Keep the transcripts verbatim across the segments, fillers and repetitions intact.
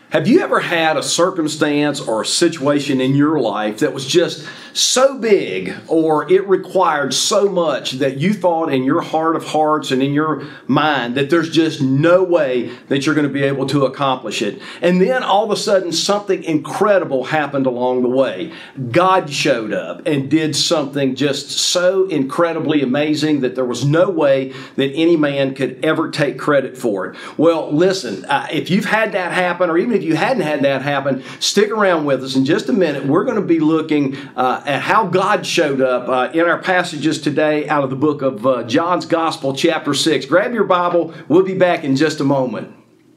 Have you ever had a circumstance or a situation in your life that was just so big, or it required so much that you thought in your heart of hearts and in your mind that there's just no way that you're going to be able to accomplish it? And then all of a sudden something incredible happened along the way. God showed up and did something just so incredibly amazing that there was no way that any man could ever take credit for it. Well, listen, uh, if you've had that happen, or even if you hadn't had that happen, stick around with us in just a minute. We're going to be looking uh, at how God showed up uh, in our passages today out of the book of uh, John's Gospel, chapter six. Grab your Bible. We'll be back in just a moment.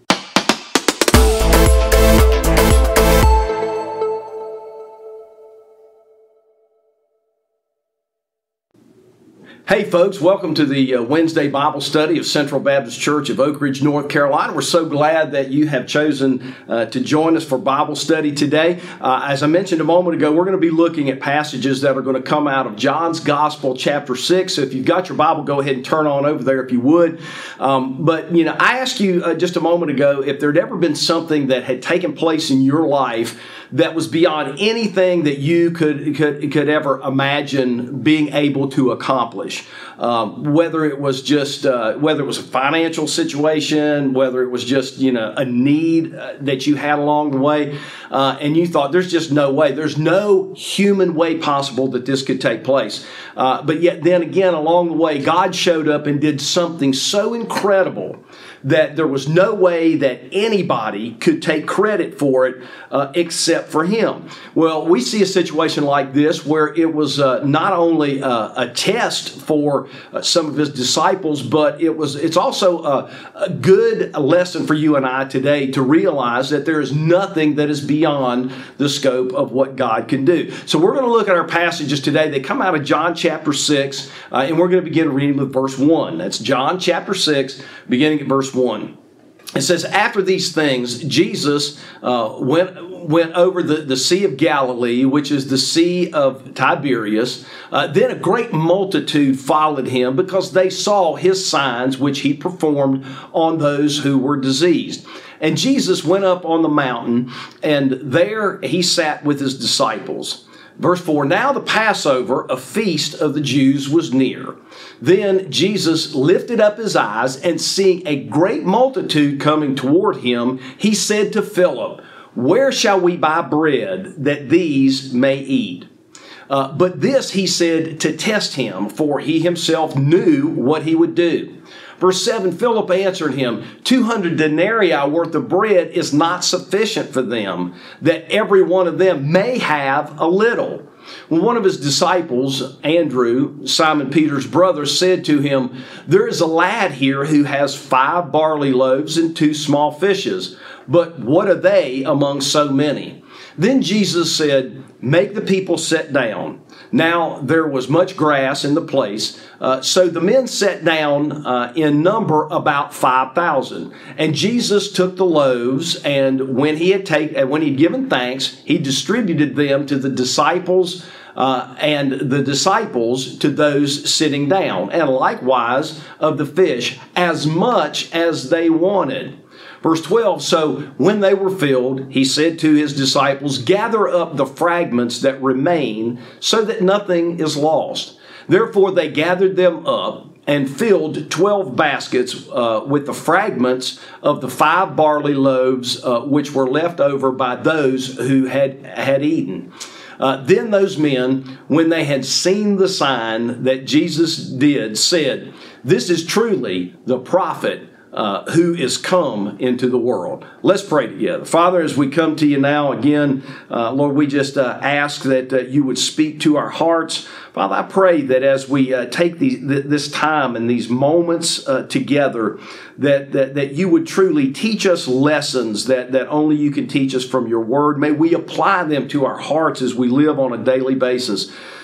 Hey folks, welcome to the uh, Wednesday Bible study of Central Baptist Church of Oak Ridge, North Carolina. We're so glad that you have chosen uh, to join us for Bible study today. Uh, as I mentioned a moment ago, we're going to be looking at passages that are going to come out of John's Gospel, chapter six. So if you've got your Bible, go ahead and turn on over there if you would. Um, but, you know, I asked you uh, just a moment ago if there'd ever been something that had taken place in your life that was beyond anything that you could could could ever imagine being able to accomplish. Um, whether it was just uh, whether it was a financial situation, whether it was just you know a need uh, that you had along the way, uh, and you thought there's just no way, there's no human way possible that this could take place. Uh, but yet then again along the way, God showed up and did something so incredible that there was no way that anybody could take credit for it uh, except for Him. Well, we see a situation like this where it was uh, not only uh, a test for uh, some of His disciples, but it was it's also a, a good lesson for you and I today to realize that there is nothing that is beyond the scope of what God can do. So we're going to look at our passages today. They come out of John chapter six, uh, and we're going to begin reading with verse one. That's John chapter six, beginning at verse one. It says, after these things, Jesus uh, went went over the, the Sea of Galilee, which is the Sea of Tiberias. Uh, then a great multitude followed Him because they saw His signs, which He performed on those who were diseased. And Jesus went up on the mountain, and there He sat with His disciples. Verse four, now the Passover, a feast of the Jews, was near. Then Jesus lifted up His eyes, and seeing a great multitude coming toward Him, He said to Philip, where shall we buy bread that these may eat? Uh, but this He said to test Him, for He Himself knew what He would do. Verse seven, Philip answered Him, two hundred denarii worth of bread is not sufficient for them, that every one of them may have a little. When one of His disciples, Andrew, Simon Peter's brother, said to Him, there is a lad here who has five barley loaves and two small fishes, but what are they among so many? Then Jesus said, make the people sit down. Now there was much grass in the place, uh, so the men sat down uh, in number about five thousand. And Jesus took the loaves, and when he had take, and when he had given thanks, He distributed them to the disciples, uh, and the disciples to those sitting down, and likewise of the fish, as much as they wanted. Verse twelve, so when they were filled, He said to His disciples, gather up the fragments that remain so that nothing is lost. Therefore they gathered them up and filled twelve baskets uh, with the fragments of the five barley loaves uh, which were left over by those who had, had eaten. Uh, then those men, when they had seen the sign that Jesus did, said, this is truly the prophet Uh, who is come into the world. Let's pray together. Father, as we come to You now again, uh, Lord, we just uh, ask that uh, You would speak to our hearts. Father, I pray that as we uh, take these, th- this time and these moments uh, together, that, that that You would truly teach us lessons that, that only You can teach us from Your Word. May we apply them to our hearts as we live on a daily basis.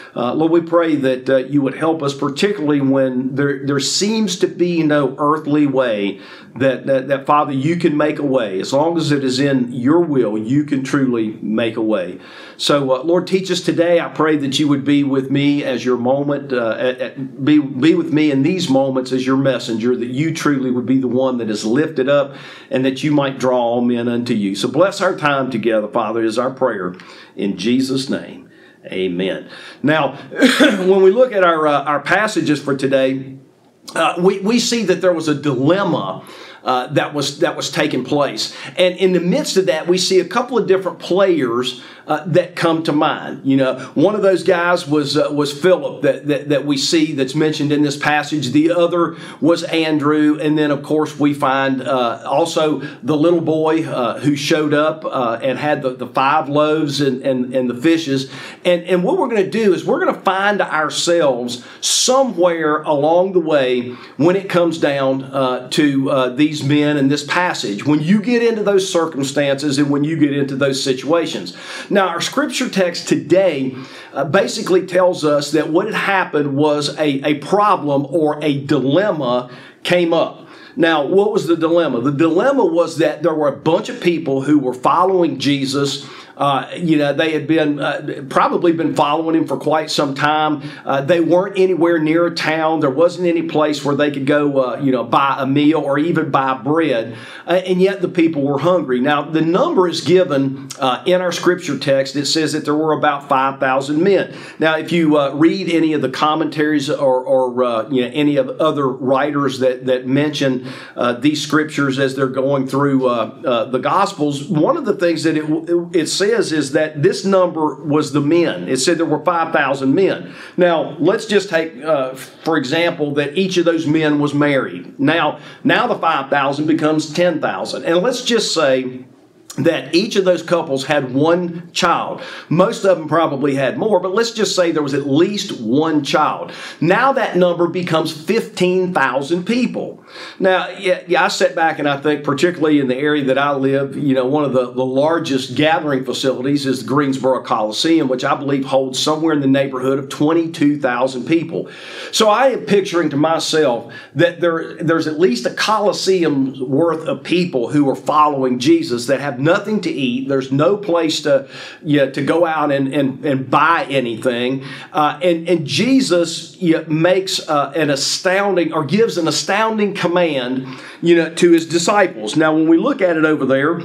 Uh, Lord, we pray that uh, you would help us, particularly when there, there seems to be no earthly way that, that, that, Father, you can make a way. As long as it is in your will, you can truly make a way. So, uh, Lord, teach us today. I pray that you would be with me as your moment, uh, at, at, be, be with me in these moments as your messenger, that you truly would be the one that is lifted up and that you might draw all men unto you. So bless our time together, Father, is our prayer. In Jesus' name, amen. Now, when we look at our, uh, our passages for today, uh, we, we see that there was a dilemma Uh, that was that was taking place. And in the midst of that, we see a couple of different players uh, that come to mind. You know, one of those guys was uh, was Philip that, that that we see that's mentioned in this passage. The other was Andrew, and then of course we find uh, also the little boy uh, who showed up uh, and had the, the five loaves and, and, and the fishes. And and what we're going to do is we're going to find ourselves somewhere along the way when it comes down uh, to uh, these These men in this passage, when you get into those circumstances and when you get into those situations. Now, our scripture text today uh, basically tells us that what had happened was a, a problem or a dilemma came up. Now, what was the dilemma? The dilemma was that there were a bunch of people who were following Jesus. Uh, you know, they had been uh, probably been following him for quite some time. Uh, they weren't anywhere near a town. There wasn't any place where they could go, uh, you know, buy a meal or even buy bread. Uh, and yet the people were hungry. Now, the number is given uh, in our scripture text. It says that there were about five thousand men. Now, if you uh, read any of the commentaries or, or uh, you know, any of the other writers that, that mention uh, these scriptures as they're going through uh, uh, the Gospels, one of the things that it, it, it says Is, is that this number was the men. It said there were five thousand men. Now, let's just take, uh, for example, that each of those men was married. Now, now the five thousand becomes ten thousand. And let's just say that each of those couples had one child. Most of them probably had more, but let's just say there was at least one child. Now that number becomes fifteen thousand people. Now, yeah, yeah, I sit back and I think, particularly in the area that I live, you know, one of the, the largest gathering facilities is the Greensboro Coliseum, which I believe holds somewhere in the neighborhood of twenty-two thousand people. So I am picturing to myself that there, there's at least a Coliseum's worth of people who are following Jesus that have nothing to eat. There's no place to, you know, to go out and, and, and buy anything. Uh, and, and Jesus you know, makes uh, an astounding or gives an astounding command, you know, to his disciples. Now, when we look at it over there,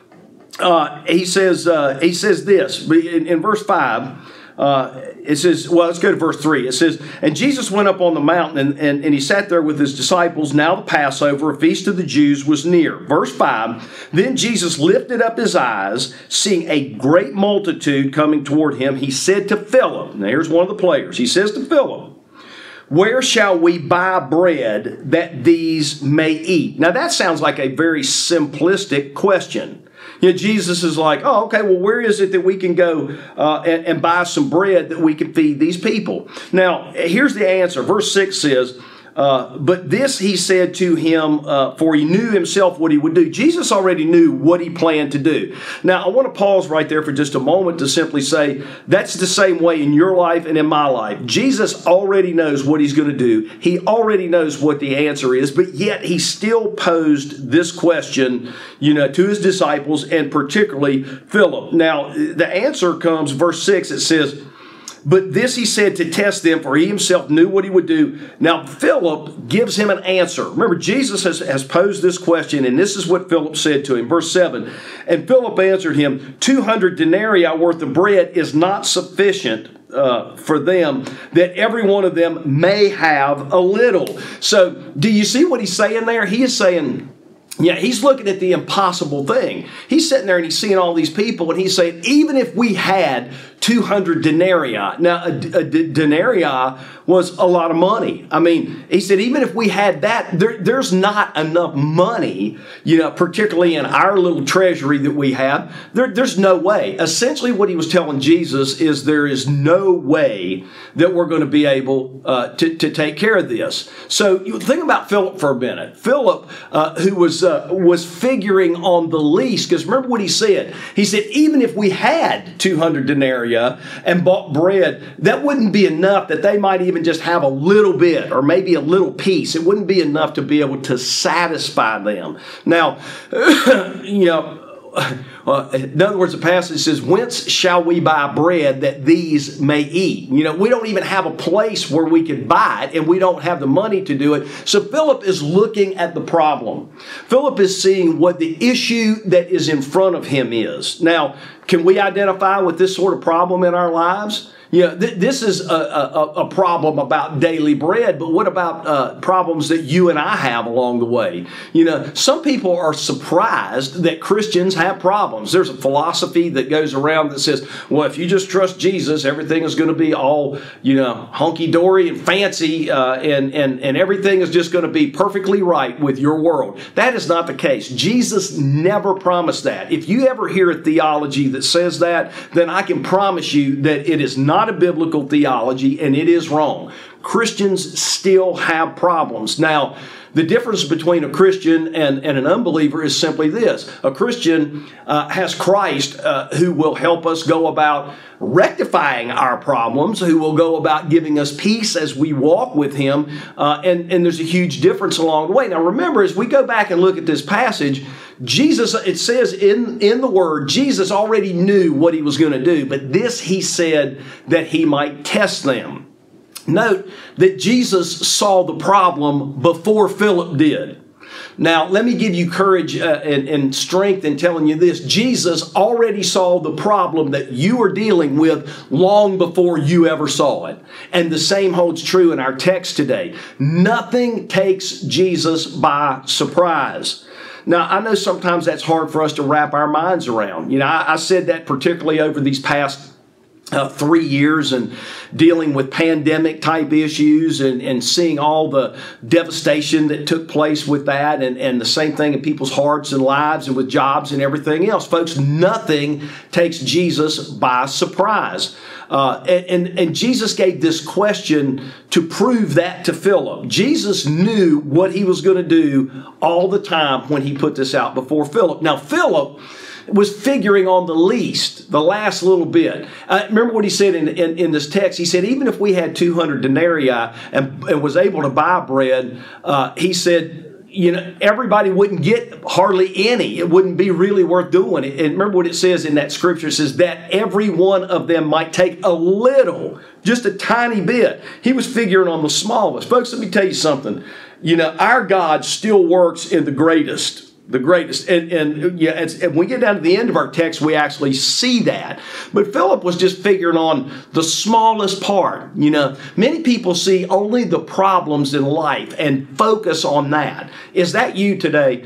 uh, he says uh, he says this in, in verse five. Uh, it says, well, let's go to verse three. It says, and Jesus went up on the mountain and, and, and he sat there with his disciples. Now the Passover, a feast of the Jews, was near. Verse five, then Jesus lifted up his eyes, seeing a great multitude coming toward him. He said to Philip, now here's one of the players. He says to Philip, where shall we buy bread that these may eat? Now that sounds like a very simplistic question. You know, Jesus is like, oh, okay, well, where is it that we can go uh, and, and buy some bread that we can feed these people? Now, here's the answer. Verse six says, Uh, but this he said to him, uh, for he knew himself what he would do. Jesus already knew what he planned to do. Now, I want to pause right there for just a moment to simply say that's the same way in your life and in my life. Jesus already knows what he's going to do. He already knows what the answer is, but yet he still posed this question, you know, to his disciples and particularly Philip. Now, the answer comes, verse six, it says, but this he said to test them, for he himself knew what he would do. Now, Philip gives him an answer. Remember, Jesus has, has posed this question, and this is what Philip said to him. Verse seven, and Philip answered him, two hundred denarii worth of bread is not sufficient uh, for them, that every one of them may have a little. So, do you see what he's saying there? He is saying, yeah, he's looking at the impossible thing. He's sitting there and he's seeing all these people, and he's saying, even if we had two hundred denarii. Now, a, a denarii was a lot of money. I mean, he said, even if we had that, there, there's not enough money, you know, particularly in our little treasury that we have. There, there's no way. Essentially, what he was telling Jesus is there is no way that we're going to be able uh, to, to take care of this. So you think about Philip for a minute. Philip, uh, who was uh, was figuring on the least, because remember what he said. He said, even if we had two hundred denarii and bought bread, that wouldn't be enough, that they might even just have a little bit or maybe a little piece. It wouldn't be enough to be able to satisfy them. Now, you know, Uh, in other words, the passage says, whence shall we buy bread that these may eat? You know, we don't even have a place where we could buy it, and we don't have the money to do it. So Philip is looking at the problem. Philip is seeing what the issue that is in front of him is. Now, can we identify with this sort of problem in our lives? You know, th- this is a, a, a problem about daily bread, but what about uh, problems that you and I have along the way? You know, some people are surprised that Christians have problems. There's a philosophy that goes around that says, well, if you just trust Jesus, everything is going to be all, you know, hunky-dory and fancy, uh, and, and, and everything is just going to be perfectly right with your world. That is not the case. Jesus never promised that. If you ever hear a theology that says that, then I can promise you that it is not a biblical theology, and it is wrong. Christians still have problems. Now, the difference between a Christian and, and an unbeliever is simply this. A Christian uh, has Christ uh, who will help us go about rectifying our problems, who will go about giving us peace as we walk with Him, uh, and, and there's a huge difference along the way. Now remember, as we go back and look at this passage, Jesus, it says in, in the Word, Jesus already knew what He was going to do, but this He said that He might test them. Note that Jesus saw the problem before Philip did. Now, let me give you courage uh, and, and strength in telling you this. Jesus already saw the problem that you are dealing with long before you ever saw it. And the same holds true in our text today. Nothing takes Jesus by surprise. Now, I know sometimes that's hard for us to wrap our minds around. You know, I, I said that particularly over these past Uh, three years and dealing with pandemic type issues and, and seeing all the devastation that took place with that, and, and the same thing in people's hearts and lives and with jobs and everything else. Folks, nothing takes Jesus by surprise. Uh, and, and, and Jesus gave this question to prove that to Philip. Jesus knew what He was going to do all the time when He put this out before Philip. Now, Philip was figuring on the least, the last little bit. Uh, remember what he said in, in, in this text. He said, even if we had two hundred denarii and, and was able to buy bread, uh, he said, you know, everybody wouldn't get hardly any. It wouldn't be really worth doing it. And remember what it says in that scripture. It says that every one of them might take a little, just a tiny bit. He was figuring on the smallest. Folks, let me tell you something. You know, our God still works in the greatest. The greatest. And, and yeah, it's, and when we get down to the end of our text, we actually see that. But Philip was just figuring on the smallest part. You know, many people see only the problems in life and focus on that. Is that you today?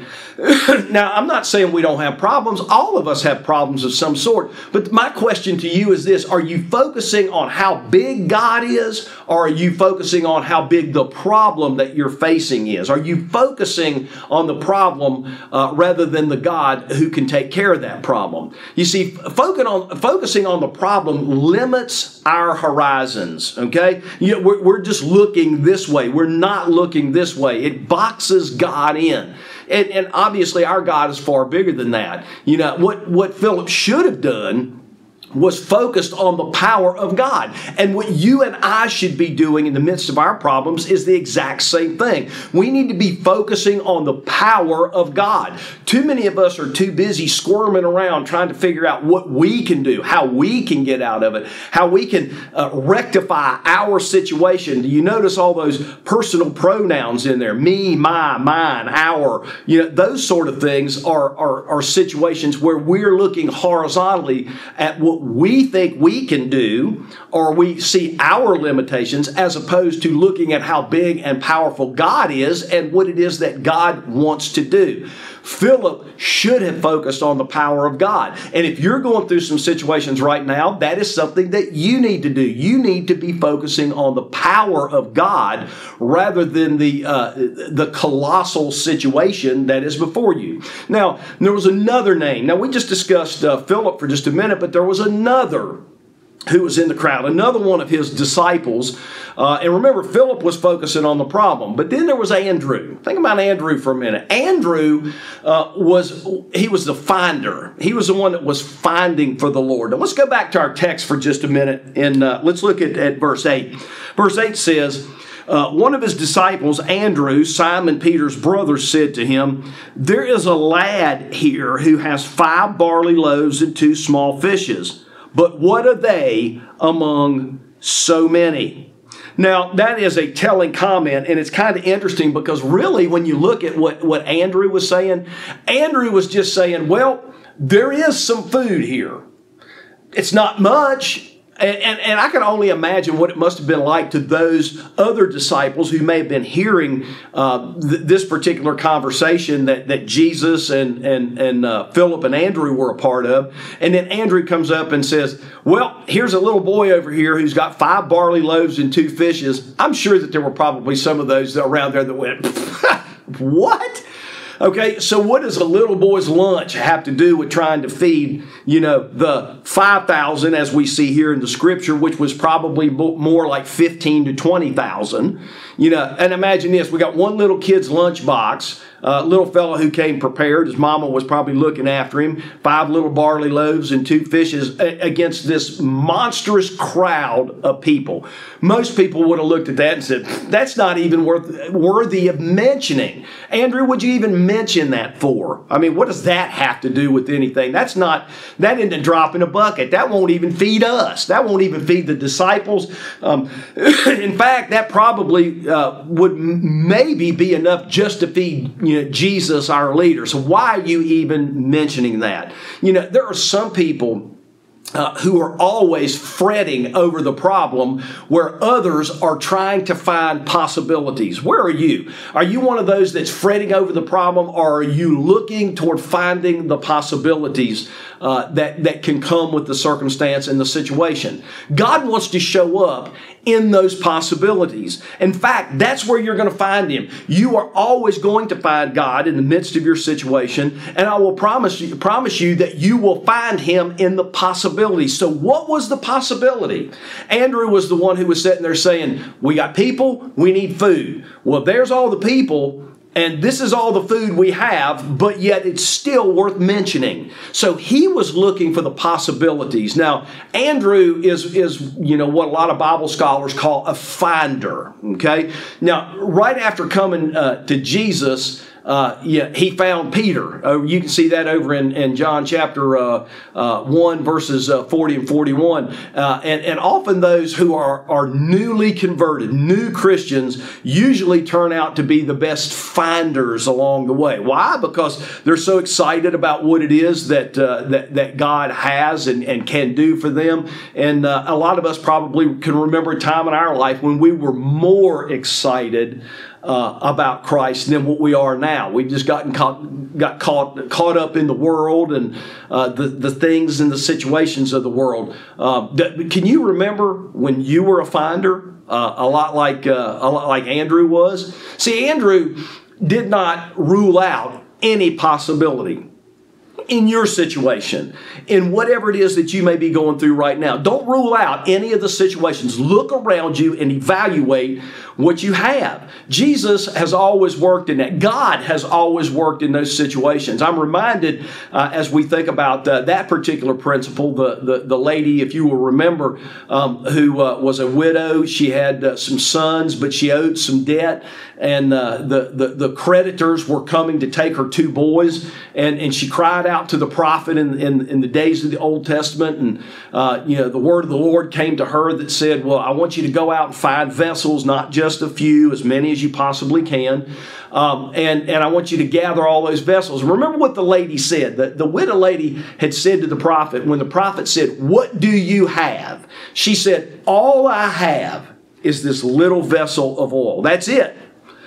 Now, I'm not saying we don't have problems. All of us have problems of some sort. But my question to you is this. Are you focusing on how big God is, or are you focusing on how big the problem that you're facing is? Are you focusing on the problem Uh, rather than the God who can take care of that problem? You see, focusing on, focusing on the problem limits our horizons, okay? You know, we're, we're just looking this way. We're not looking this way. It boxes God in. And, and obviously, our God is far bigger than that. You know, what, what Philip should have done was focused on the power of God. And what you and I should be doing in the midst of our problems is the exact same thing. We need to be focusing on the power of God. Too many of us are too busy squirming around trying to figure out what we can do, how we can get out of it, how we can uh, rectify our situation. Do you notice all those personal pronouns in there? Me, my, mine, our. You know, those sort of things are, are, are situations where we're looking horizontally at what we think we can do, or we see our limitations, as opposed to looking at how big and powerful God is and what it is that God wants to do. Philip should have focused on the power of God. And if you're going through some situations right now, that is something that you need to do. You need to be focusing on the power of God rather than the uh, the colossal situation that is before you. Now, there was another name. Now, we just discussed uh, Philip for just a minute, but there was another who was in the crowd, another one of his disciples. Uh, and remember, Philip was focusing on the problem. But then there was Andrew. Think about Andrew for a minute. Andrew uh, was, he was the finder. He was the one that was finding for the Lord. Now let's go back to our text for just a minute. And uh, let's look at, at verse eight. Verse eight says, Uh, one of his disciples, Andrew, Simon Peter's brother, said to him, "There is a lad here who has five barley loaves and two small fishes. But what are they among so many?" Now, that is a telling comment, and it's kind of interesting because really when you look at what, what Andrew was saying, Andrew was just saying, well, there is some food here. It's not much. And, and, and I can only imagine what it must have been like to those other disciples who may have been hearing uh, th- this particular conversation that, that Jesus and, and, and uh, Philip and Andrew were a part of. And then Andrew comes up and says, well, here's a little boy over here who's got five barley loaves and two fishes. I'm sure that there were probably some of those around there that went, what? Okay, so what does a little boy's lunch have to do with trying to feed, you know, the five thousand as we see here in the scripture, which was probably more like fifteen to twenty thousand? You know, and imagine this, we got one little kid's lunchbox, a uh, little fellow who came prepared. His mama was probably looking after him. Five little barley loaves and two fishes against this monstrous crowd of people. Most people would have looked at that and said, that's not even worth, worthy of mentioning. Andrew, would you even mention that for? I mean, what does that have to do with anything? That's not, that isn't a drop in a bucket. That won't even feed us. That won't even feed the disciples. Um, in fact, that probably uh, would maybe be enough just to feed, you know, Jesus, our leader. So why are you even mentioning that? You know, there are some people Uh, who are always fretting over the problem where others are trying to find possibilities. Where are you? Are you one of those that's fretting over the problem, or are you looking toward finding the possibilities uh, that, that can come with the circumstance and the situation? God wants to show up in those possibilities. In fact, that's where you're going to find Him. You are always going to find God in the midst of your situation, and I will promise you, promise you that you will find Him in the possibilities. So what was the possibility? Andrew was the one who was sitting there saying, we got people, we need food. Well, there's all the people, and this is all the food we have, but yet it's still worth mentioning. So he was looking for the possibilities. Now, Andrew is, is you know, what a lot of Bible scholars call a finder, okay? Now, right after coming uh, to Jesus, Uh, yeah, he found Peter. Uh, you can see that over in, in John chapter uh, uh, one, verses uh, forty and forty-one. Uh, and, and often those who are, are newly converted, new Christians, usually turn out to be the best finders along the way. Why? Because they're so excited about what it is that uh, that, that God has and, and can do for them. And uh, a lot of us probably can remember a time in our life when we were more excited Uh, about Christ than what we are now. We've just gotten caught, got caught, caught up in the world and uh, the, the things and the situations of the world. Uh, can you remember when you were a finder? Uh, a lot like uh, a lot like Andrew was. See, Andrew did not rule out any possibility in your situation, in whatever it is that you may be going through right now. Don't rule out any of the situations. Look around you and evaluate what you have. Jesus has always worked in that. God has always worked in those situations. I'm reminded uh, as we think about uh, that particular principle, the, the, the lady, if you will remember, um, who uh, was a widow. She had uh, some sons, but she owed some debt. And uh, the, the, the creditors were coming to take her two boys. And, and she cried out to the prophet in, in, in the days of the Old Testament. And, uh, you know, the word of the Lord came to her that said, well, I want you to go out and find vessels, not just a few, as many as you possibly can. Um, and, and I want you to gather all those vessels. Remember what the lady said. The, the widow lady had said to the prophet, when the prophet said, what do you have? She said, all I have is this little vessel of oil. That's it.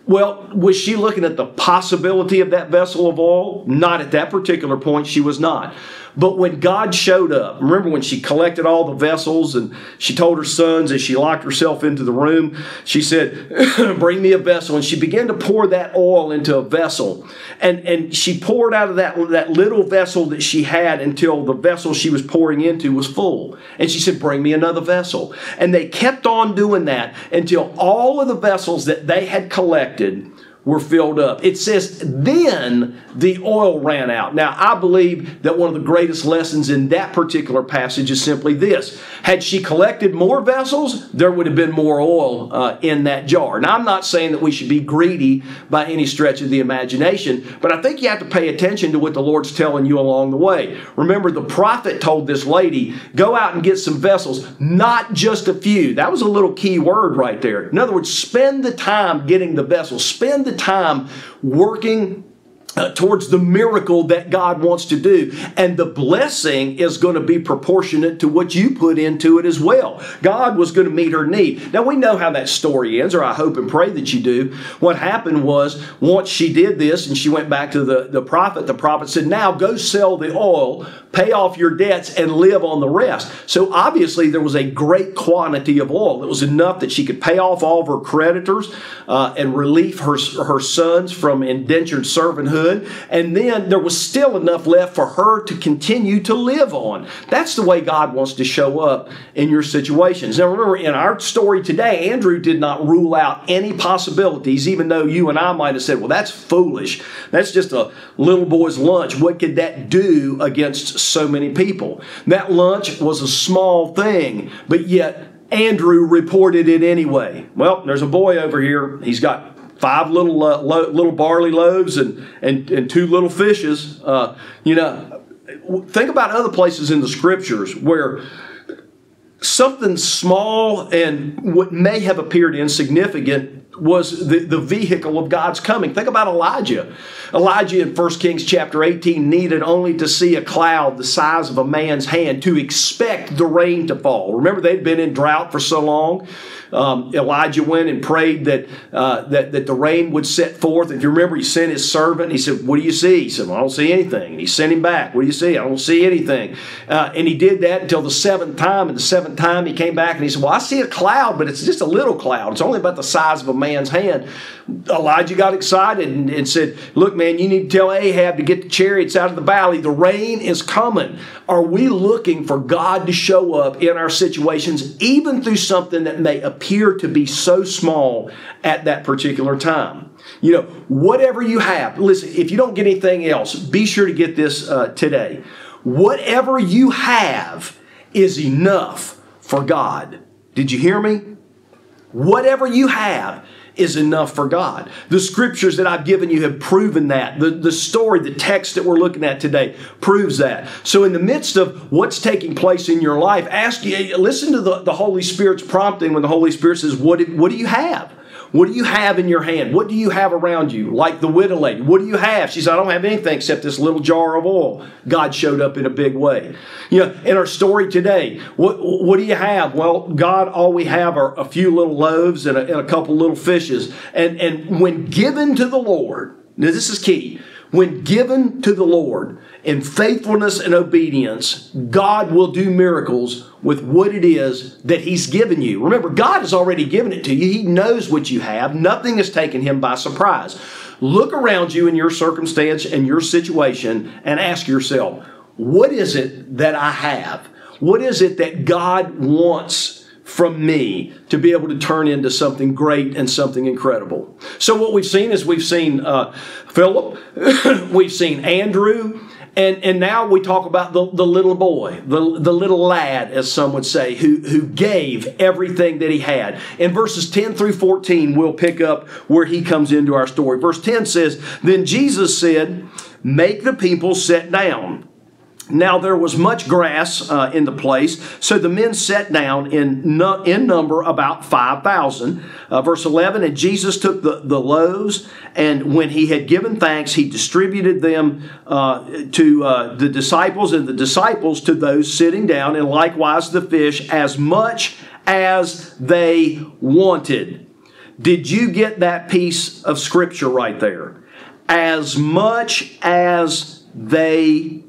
Well, was she looking at the possibility of that vessel of oil? Not at that particular point, she was not. But when God showed up, remember when she collected all the vessels and she told her sons as she locked herself into the room, she said, bring me a vessel. And she began to pour that oil into a vessel. And, and she poured out of that, that little vessel that she had until the vessel she was pouring into was full. And she said, bring me another vessel. And they kept on doing that until all of the vessels that they had collected were filled up. It says, then the oil ran out. Now, I believe that one of the greatest lessons in that particular passage is simply this. Had she collected more vessels, there would have been more oil uh, in that jar. Now, I'm not saying that we should be greedy by any stretch of the imagination, but I think you have to pay attention to what the Lord's telling you along the way. Remember, the prophet told this lady, go out and get some vessels, not just a few. That was a little key word right there. In other words, spend the time getting the vessels. Spend the time working Uh, towards the miracle that God wants to do. And the blessing is going to be proportionate to what you put into it as well. God was going to meet her need. Now, we know how that story ends, or I hope and pray that you do. What happened was, once she did this and she went back to the, the prophet, the prophet said, now go sell the oil, pay off your debts, and live on the rest. So obviously there was a great quantity of oil. It was enough that she could pay off all of her creditors uh, and relieve her, her sons from indentured servanthood. And then there was still enough left for her to continue to live on. That's the way God wants to show up in your situations. Now remember, in our story today, Andrew did not rule out any possibilities, even though you and I might have said, well, that's foolish. That's just a little boy's lunch. What could that do against so many people? That lunch was a small thing, but yet Andrew reported it anyway. Well, there's a boy over here. He's got five little uh, lo- little barley loaves and, and, and two little fishes. Uh, you know, think about other places in the scriptures where something small and what may have appeared insignificant was the, the vehicle of God's coming. Think about Elijah. Elijah in First Kings chapter eighteen needed only to see a cloud the size of a man's hand to expect the rain to fall. Remember, they'd been in drought for so long. Um, Elijah went and prayed that, uh, that that the rain would set forth. If you remember, he sent his servant. He said, what do you see? He said, well, I don't see anything. And he sent him back. What do you see? I don't see anything. Uh, and he did that until the seventh time. And the seventh time he came back and he said, well, I see a cloud, but it's just a little cloud. It's only about the size of a man's hand. Elijah got excited and, and said, look, man, you need to tell Ahab to get the chariots out of the valley. The rain is coming. Are we looking for God to show up in our situations, even through something that may appear to be so small at that particular time? You know, whatever you have, listen, if you don't get anything else, be sure to get this uh, today. Whatever you have is enough for God. Did you hear me? Whatever you have is enough for God. The scriptures that I've given you have proven that. The, the story, the text that we're looking at today proves that. So in the midst of what's taking place in your life, ask you, listen to the, the Holy Spirit's prompting when the Holy Spirit says, what do, what do you have? What do you have in your hand? What do you have around you? Like the widow lady. What do you have? She said, I don't have anything except this little jar of oil. God showed up in a big way. You know, in our story today, what, what do you have? Well, God, all we have are a few little loaves and a, and a couple little fishes. And, and when given to the Lord, now this is key, when given to the Lord in faithfulness and obedience, God will do miracles with what it is that He's given you. Remember, God has already given it to you. He knows what you have. Nothing has taken Him by surprise. Look around you in your circumstance and your situation and ask yourself, what is it that I have? What is it that God wants from me to be able to turn into something great and something incredible? So what we've seen is we've seen uh, Philip, we've seen Andrew, and, and now we talk about the, the little boy, the, the little lad, as some would say, who, who gave everything that he had. In verses ten through fourteen, we'll pick up where he comes into our story. Verse ten says, then Jesus said, make the people sit down. Now there was much grass uh, in the place, so the men sat down in nu- in number about five thousand. Uh, verse eleven, and Jesus took the, the loaves, and when he had given thanks, he distributed them uh, to uh, the disciples, and the disciples to those sitting down, and likewise the fish, as much as they wanted. Did you get that piece of scripture right there? As much as they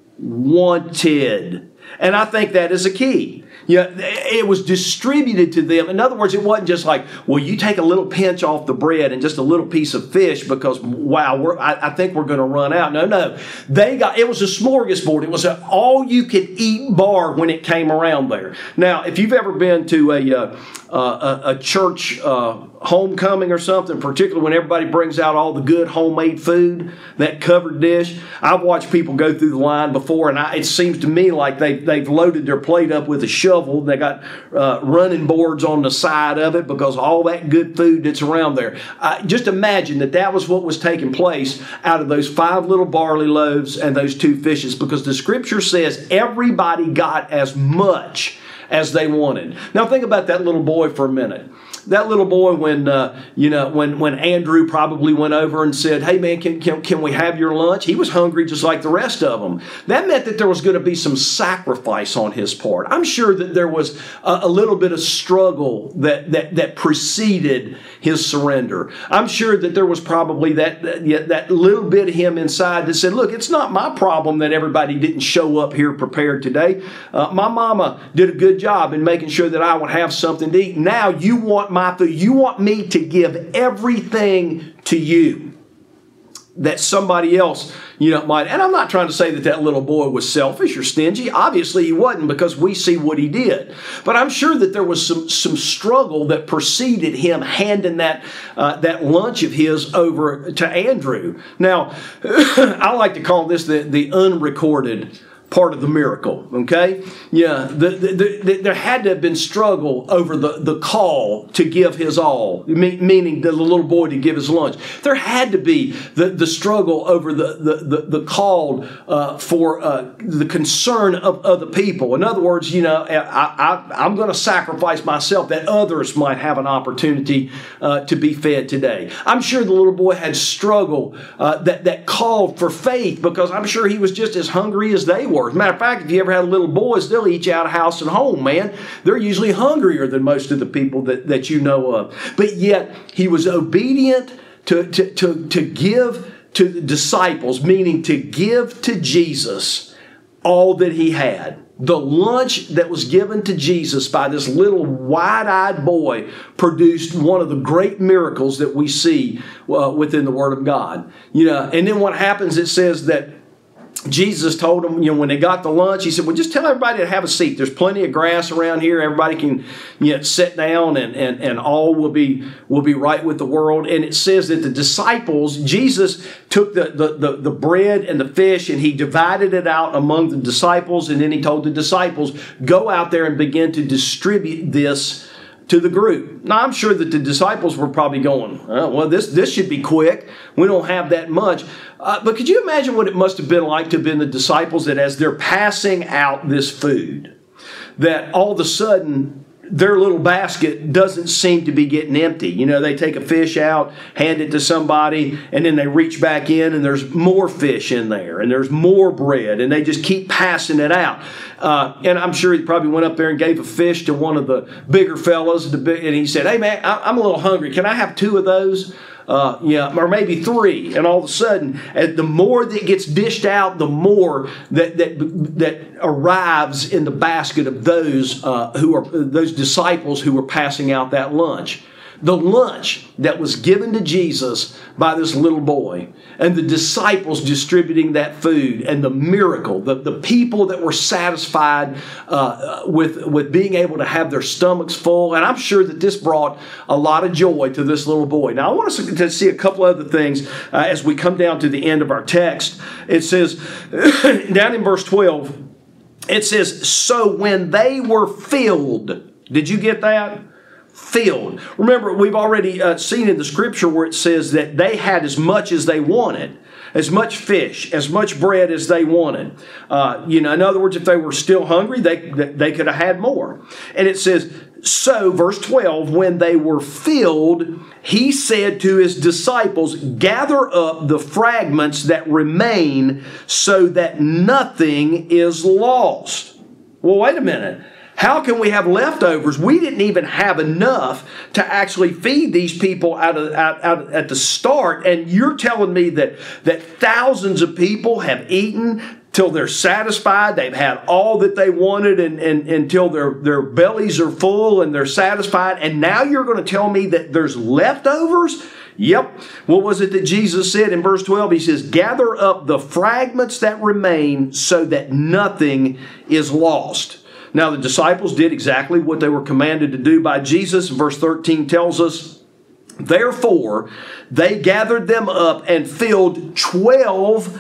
wanted. And I think that is a key. Yeah, it was distributed to them. In other words, it wasn't just like, well, you take a little pinch off the bread and just a little piece of fish because, wow, we're, I, I think we're going to run out. No, no. They got, it was a smorgasbord. It was an all-you-could-eat bar when it came around there. Now, if you've ever been to a, uh, uh, a, a church uh, homecoming or something, particularly when everybody brings out all the good homemade food, that covered dish, I've watched people go through the line before, and I, it seems to me like they, they've loaded their plate up with a shovel. They got uh, running boards on the side of it because all that good food that's around there. Uh, just imagine that that was what was taking place out of those five little barley loaves and those two fishes, because the scripture says everybody got as much as they wanted. Now think about that little boy for a minute. That little boy, when uh, you know, when when Andrew probably went over and said, "Hey man, can, can can we have your lunch?" He was hungry just like the rest of them. That meant that there was going to be some sacrifice on his part. I'm sure that there was a, a little bit of struggle that that that preceded his surrender. I'm sure that there was probably that that, that little bit of him inside that said, "Look, it's not my problem that everybody didn't show up here prepared today. Uh, my mama did a good job in making sure that I would have something to eat. Now you want my food. You want me to give everything to you that somebody else, you know, might." And I'm not trying to say that that little boy was selfish or stingy. Obviously he wasn't, because we see what he did. But I'm sure that there was some some struggle that preceded him handing that uh, that lunch of his over to Andrew. Now, I like to call this the, the unrecorded part of the miracle, okay? Yeah, the, the, the, there had to have been struggle over the, the call to give his all, meaning the little boy to give his lunch. There had to be the, the struggle over the, the, the, the call uh, for uh, the concern of other people. In other words, you know, I, I, I'm going to sacrifice myself that others might have an opportunity uh, to be fed today. I'm sure the little boy had struggle uh, that, that called for faith, because I'm sure he was just as hungry as they were. As a matter of fact, if you ever had little boys, they'll eat you out of house and home, man. They're usually hungrier than most of the people that, that you know of. But yet, he was obedient to, to, to, to give to the disciples, meaning to give to Jesus all that he had. The lunch that was given to Jesus by this little wide-eyed boy produced one of the great miracles that we see uh, within the Word of God. You know, and then what happens, it says that Jesus told them, you know, when they got the lunch, he said, well, just tell everybody to have a seat. There's plenty of grass around here. Everybody can, you know, sit down, and, and, and all will be will be right with the world. And it says that the disciples, Jesus took the, the, the, the bread and the fish, and he divided it out among the disciples. And then he told the disciples, go out there and begin to distribute this to the group. Now, I'm sure that the disciples were probably going, oh, well, this, this should be quick. We don't have that much. Uh, but could you imagine what it must have been like to have been the disciples, that as they're passing out this food, that all of a sudden their little basket doesn't seem to be getting empty. You know, they take a fish out, hand it to somebody, and then they reach back in and there's more fish in there and there's more bread, and they just keep passing it out. Uh, and I'm sure he probably went up there and gave a fish to one of the bigger fellows, and he said, hey man, I'm a little hungry. Can I have two of those? Uh, yeah, or maybe three, and all of a sudden, the more that gets dished out, the more that that that arrives in the basket of those uh, who are those disciples who were passing out that lunch. The lunch that was given to Jesus by this little boy, and the disciples distributing that food, and the miracle, the, the people that were satisfied uh, with, with being able to have their stomachs full. And I'm sure that this brought a lot of joy to this little boy. Now, I want us to see a couple other things uh, as we come down to the end of our text. It says, down in verse twelve, it says, so when they were filled, did you get that? Filled. Remember, we've already uh, seen in the scripture where it says that they had as much as they wanted, as much fish, as much bread as they wanted. Uh, you know, in other words, if they were still hungry, they they could have had more. And it says, so, verse twelve, when they were filled, he said to his disciples, gather up the fragments that remain so that nothing is lost. Well, wait a minute. How can we have leftovers? We didn't even have enough to actually feed these people out of out, out at the start. And you're telling me that that thousands of people have eaten till they're satisfied. They've had all that they wanted and, and until their, their bellies are full and they're satisfied. And now you're going to tell me that there's leftovers? Yep. What was it that Jesus said in verse twelve? He says, gather up the fragments that remain so that nothing is lost. Now, the disciples did exactly what they were commanded to do by Jesus. Verse thirteen tells us, therefore, they gathered them up and filled twelve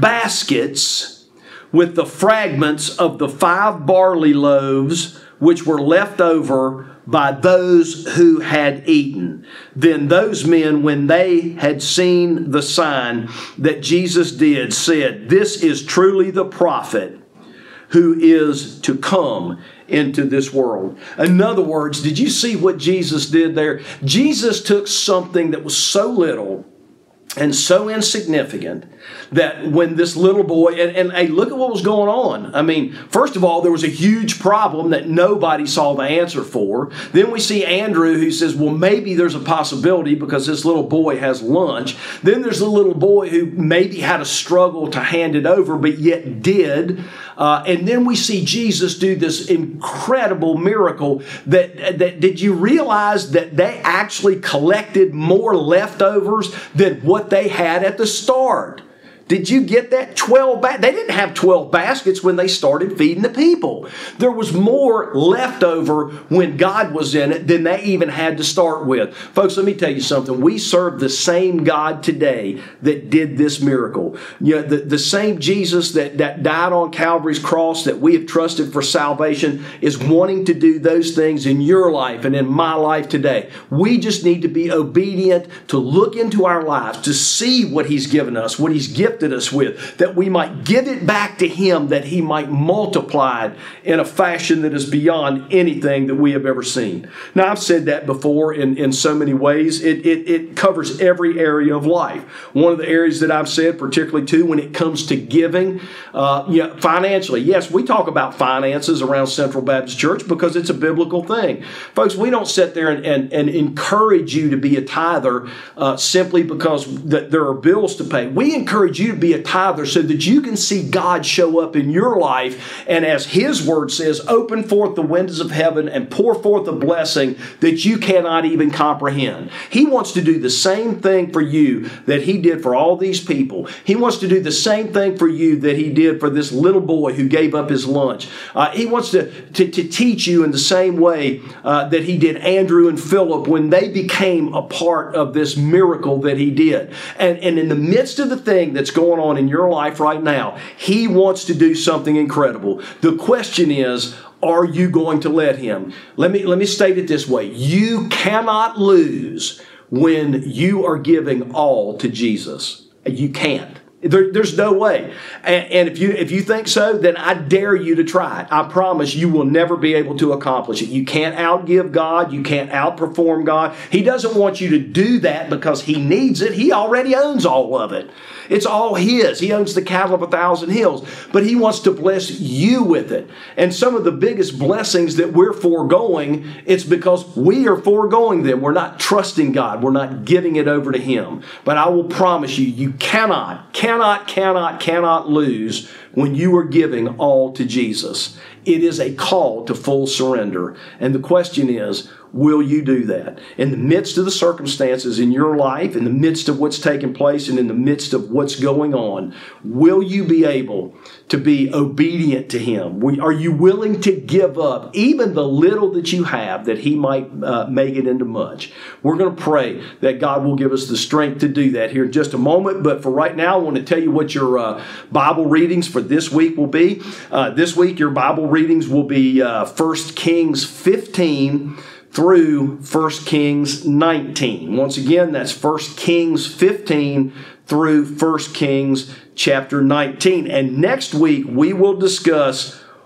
baskets with the fragments of the five barley loaves which were left over by those who had eaten. Then those men, when they had seen the sign that Jesus did, said, this is truly the prophet who is to come into this world. In other words, did you see what Jesus did there? Jesus took something that was so little and so insignificant that when this little boy, and, and hey, look at what was going on. I mean, first of all, there was a huge problem that nobody saw the answer for. Then we see Andrew who says, well, maybe there's a possibility because this little boy has lunch. Then there's a little boy who maybe had a struggle to hand it over, but yet did. Uh, and then we see Jesus do this incredible miracle that, that did you realize that they actually collected more leftovers than what they had at the start? Did you get that? twelve ba- They didn't have twelve baskets when they started feeding the people. There was more left over when God was in it than they even had to start with. Folks, let me tell you something. We serve the same God today that did this miracle. You know, the, the same Jesus that, that died on Calvary's cross that we have trusted for salvation is wanting to do those things in your life and in my life today. We just need to be obedient to look into our lives, to see what He's given us, what He's gifted us with, that we might give it back to Him, that He might multiply it in a fashion that is beyond anything that we have ever seen. Now, I've said that before in, in so many ways. It, it, it covers every area of life. One of the areas that I've said, particularly too, when it comes to giving, uh, you know, financially. Yes, we talk about finances around Central Baptist Church because it's a biblical thing. Folks, we don't sit there and, and, and encourage you to be a tither uh, simply because th- there are bills to pay. We encourage you to be a tither so that you can see God show up in your life, and as His word says, open forth the windows of heaven and pour forth a blessing that you cannot even comprehend. He wants to do the same thing for you that He did for all these people. He wants to do the same thing for you that He did for this little boy who gave up his lunch. Uh, he wants to, to, to teach you in the same way uh, that He did Andrew and Philip when they became a part of this miracle that He did. And, and in the midst of the thing that's going on in your life right now, He wants to do something incredible. The question is, are you going to let Him? Let me, let me state it this way. You cannot lose when you are giving all to Jesus. You can't. There, there's no way. And, and if you if you think so, then I dare you to try it. I promise you will never be able to accomplish it. You can't outgive God. You can't outperform God. He doesn't want you to do that because He needs it. He already owns all of it. It's all His. He owns the cattle of a thousand hills. But He wants to bless you with it. And some of the biggest blessings that we're foregoing, it's because we are foregoing them. We're not trusting God. We're not giving it over to Him. But I will promise you, you cannot, cannot, cannot, cannot lose when you are giving all to Jesus. It is a call to full surrender. And the question is, will you do that? In the midst of the circumstances in your life, in the midst of what's taking place, and in the midst of what's going on, will you be able to be obedient to Him? Are you willing to give up even the little that you have that He might uh, make it into much? We're going to pray that God will give us the strength to do that here in just a moment. But for right now, I want to tell you what your uh, Bible readings for this week will be. Uh, this week, your Bible readings will be uh, First Kings fifteen through First Kings nineteen. Once again, that's First Kings fifteen through First Kings chapter nineteen. And next week, we will discuss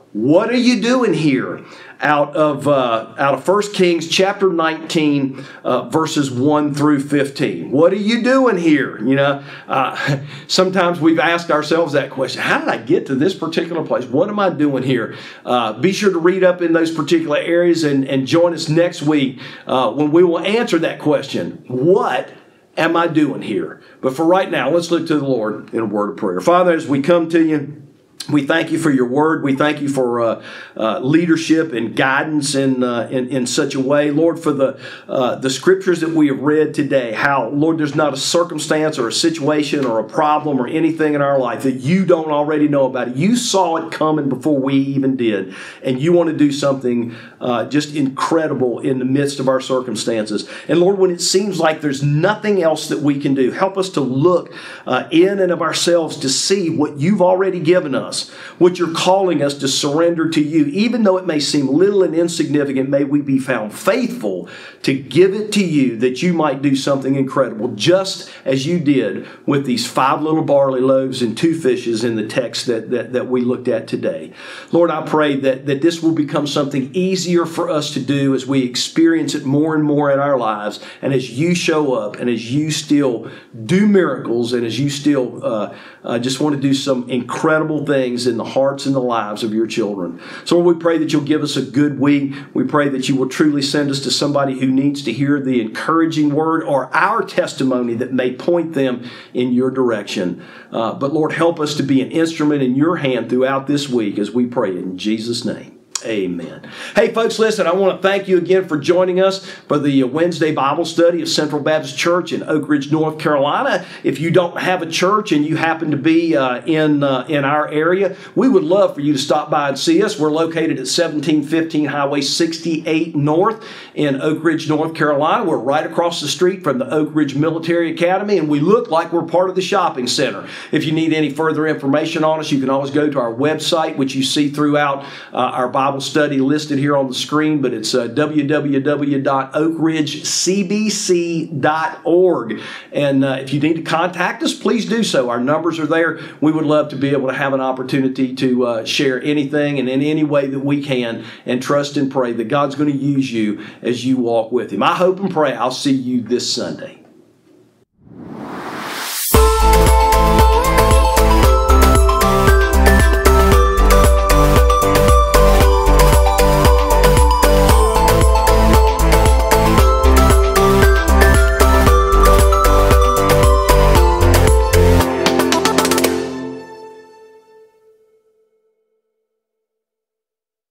what are you doing here? Out of uh, out of First Kings chapter nineteen, uh, verses one through fifteen. What are you doing here? You know, uh, sometimes we've asked ourselves that question. How did I get to this particular place? What am I doing here? Uh, be sure to read up in those particular areas and, and join us next week uh, when we will answer that question. What am I doing here? But for right now, let's look to the Lord in a word of prayer. Father, as we come to you, we thank you for your word. We thank you for uh, uh, leadership and guidance in, uh, in in such a way, Lord, for the uh, the scriptures that we have read today. How, Lord, there's not a circumstance or a situation or a problem or anything in our life that you don't already know about. You saw it coming before we even did, and you want to do something uh, just incredible in the midst of our circumstances. And Lord, when it seems like there's nothing else that we can do, help us to look uh, in and of ourselves to see what you've already given us. What you're calling us to surrender to you. Even though it may seem little and insignificant, may we be found faithful to give it to you that you might do something incredible, just as you did with these five little barley loaves and two fishes in the text that, that, that we looked at today. Lord, I pray that, that this will become something easier for us to do as we experience it more and more in our lives, and as you show up, and as you still do miracles, and as you still uh, uh, just want to do some incredible things in the hearts and the lives of your children. So Lord, we pray that you'll give us a good week. We pray that you will truly send us to somebody who needs to hear the encouraging word or our testimony that may point them in your direction. Uh, but Lord, help us to be an instrument in your hand throughout this week as we pray in Jesus' name. Amen. Hey, folks, listen, I want to thank you again for joining us for the Wednesday Bible study of Central Baptist Church in Oak Ridge, North Carolina. If you don't have a church and you happen to be uh, in uh, in our area, we would love for you to stop by and see us. We're located at seventeen fifteen Highway sixty-eight North in Oak Ridge, North Carolina. We're right across the street from the Oak Ridge Military Academy, and we look like we're part of the shopping center. If you need any further information on us, you can always go to our website, which you see throughout uh, our Bible study listed here on the screen, but it's uh, w w w dot oak ridge c b c dot org. And uh, if you need to contact us, please do so. Our numbers are there. We would love to be able to have an opportunity to uh, share anything and in any way that we can, and trust and pray that God's going to use you as you walk with Him. I hope and pray I'll see you this Sunday.